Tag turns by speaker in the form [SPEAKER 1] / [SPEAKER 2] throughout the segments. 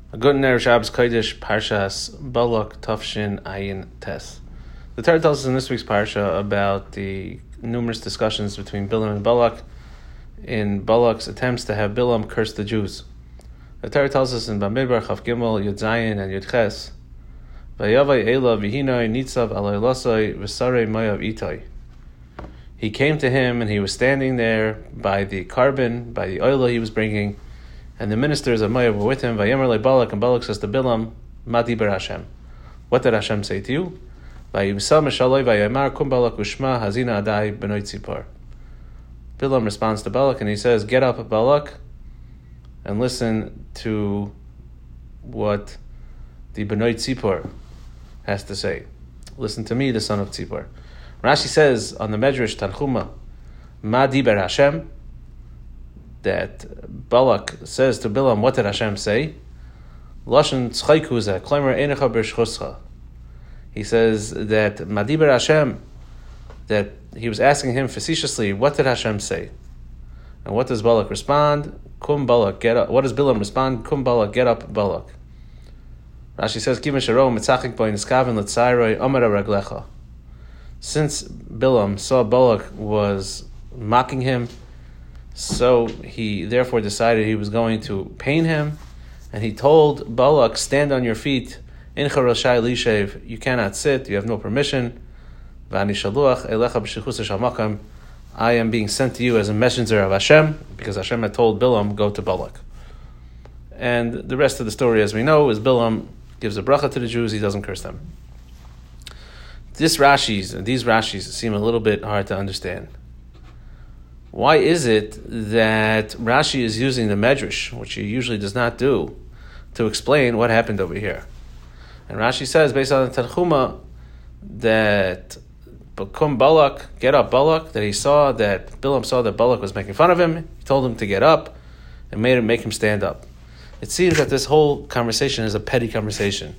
[SPEAKER 1] A good Erev Shabbos Kodesh Parshas Balak Tafshin Ayin Tes. The Torah tells us in this week's parsha about the numerous discussions between Bilam and Balak in Balak's attempts to have Bilam curse the Jews. The Torah tells us in Bamidbar Chav Gimel Yud Zayin and Yud Ches, Vayavai Ela Vihinoi Nitzav Alay Losoi V'Sarei Moav Itoi. He came to him and he was standing there by the carbon, by the oil he was bringing, and the ministers of Moav were with him. Vayomer le Balak, and Balak says to Bilam, Ma diber Hashem. What did Hashem say to you? Vayimsa meshaloi vayamar kum Balak ushma hazina adai b'noi tzipor. Bilam responds to Balak and he says, get up, Balak, and listen to what the b'noi tzipor has to say. Listen to me, the son of Tzipor. Rashi says on the Medrash Tanchuma, Ma diber Hashem, that Balak says to Bilam, what did Hashem say? Lashon tzchaykuza, klemer enecha b'shchuscha. He says that Madiber Hashem, that he was asking him facetiously, what did Hashem say? And what does Balak respond? Kum Balak, get up. What does Bilam respond? Kum Balak, get up, Balak. Rashi says, Kima sharo mitzachik boi niskaven l'tzairoi omera raglecha. Since Bilam saw Balak was mocking him, so he therefore decided he was going to pain him, and he told Balak, stand on your feet, Incha Rashai Lishev, you cannot sit, you have no permission. V'ani shaluach elecha b'shichus shamakam, I am being sent to you as a messenger of Hashem, because Hashem had told Bilam, go to Balak. And the rest of the story, as we know, is Bilam gives a bracha to the Jews, he doesn't curse them. These Rashis seem a little bit hard to understand. Why is it that Rashi is using the Medrash, which he usually does not do, to explain what happened over here? And Rashi says, based on the Tanchuma, that Bakum Balak, get up Balak, that Bilam saw that Balak was making fun of him, he told him to get up, and make him stand up. It seems that this whole conversation is a petty conversation.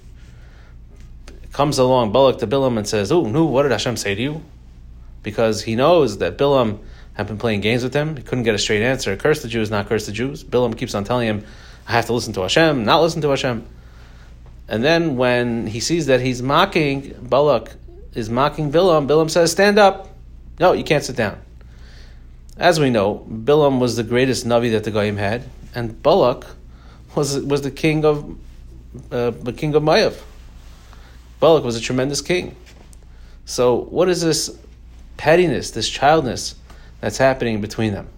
[SPEAKER 1] It comes along Balak to Bilam and says, oh, no, what did Hashem say to you? Because he knows that Bilam had been playing games with him. He couldn't get a straight answer. Curse the Jews, not curse the Jews. Bilam keeps on telling him, I have to listen to Hashem, not listen to Hashem. And then when he sees that he's mocking, Balak is mocking Bilam says, stand up. No, you can't sit down. As we know, Bilam was the greatest Navi that the Goyim had, and Balak was the king of Moav. Balak was a tremendous king. So what is this pettiness, this childness that's happening between them?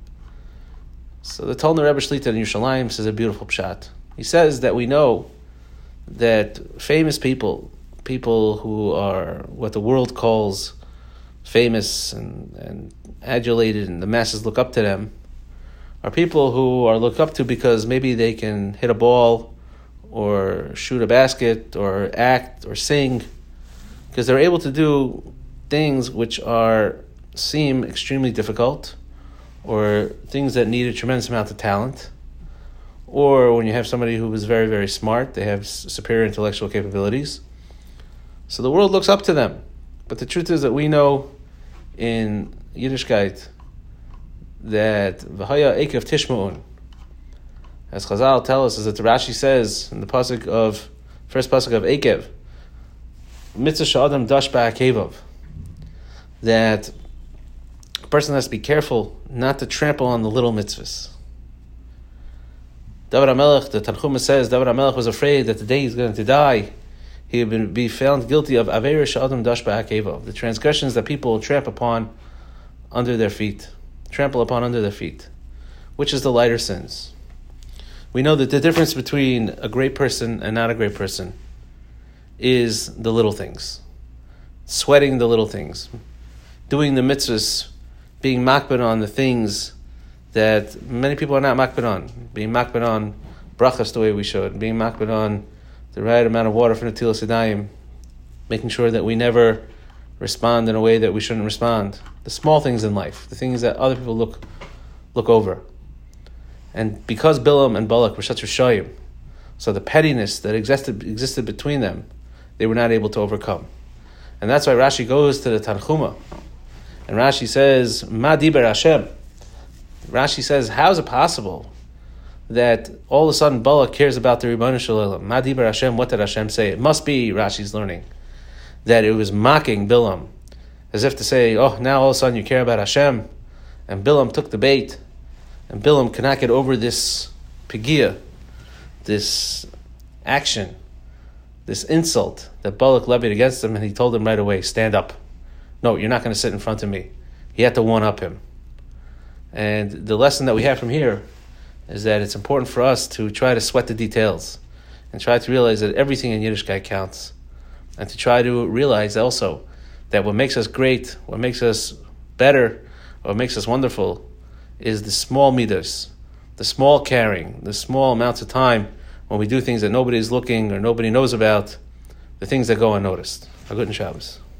[SPEAKER 1] So the Talmud Rebbe Shlita in Yerushalayim says a beautiful pshat. He says that we know that famous people who are what the world calls famous and adulated and the masses look up to them, are people who are looked up to because maybe they can hit a ball or shoot a basket or act or sing, because they're able to do things which seem extremely difficult, or things that need a tremendous amount of talent. Or when you have somebody who is very, very smart, they have superior intellectual capabilities. So the world looks up to them. But the truth is that we know in Yiddishkeit that V'haya Ekev Tishma'un, as Chazal tell us, is that the Rashi says in the first pasuk of Ekev, Mitzvah Sha'adam Dash Ba'akevav, that a person has to be careful not to trample on the little mitzvahs. David HaMelech, the Tanchuma says, David HaMelech was afraid that the day he's going to die, he would be found guilty of Aveira Sha'adam Dash Ba'akevav, the transgressions that people trample upon under their feet, which is the lighter sins. We know that the difference between a great person and not a great person is the little things. Sweating the little things. Doing the mitzvahs, being makbid on the things that many people are not makbid on. Being makbid on brachas the way we should. Being makbid on the right amount of water for Netilas Yadayim. Making sure that we never respond in a way that we shouldn't respond. The small things in life. The things that other people look over. And because Bilam and Balak were such Rishayim, so the pettiness that existed between them, they were not able to overcome. And that's why Rashi goes to the Tanchuma. And Rashi says, Ma diber Hashem. Rashi says, how is it possible that all of a sudden Balak cares about the Rebbeinu Shalom. Madibar Hashem, what did Hashem say? It must be, Rashi's learning, that it was mocking Bilam, as if to say, oh, now all of a sudden you care about Hashem. And Bilam took the bait, and Bilam cannot get over this pigia, this action, this insult that Balak levied against him, and he told him right away, stand up. No, you're not going to sit in front of me. He had to one-up him. And the lesson that we have from here is that it's important for us to try to sweat the details and try to realize that everything in Yiddishkeit counts, and to try to realize also that what makes us great, what makes us better, what makes us wonderful is the small midas, the small caring, the small amounts of time when we do things that nobody is looking or nobody knows about, the things that go unnoticed. A good Shabbos.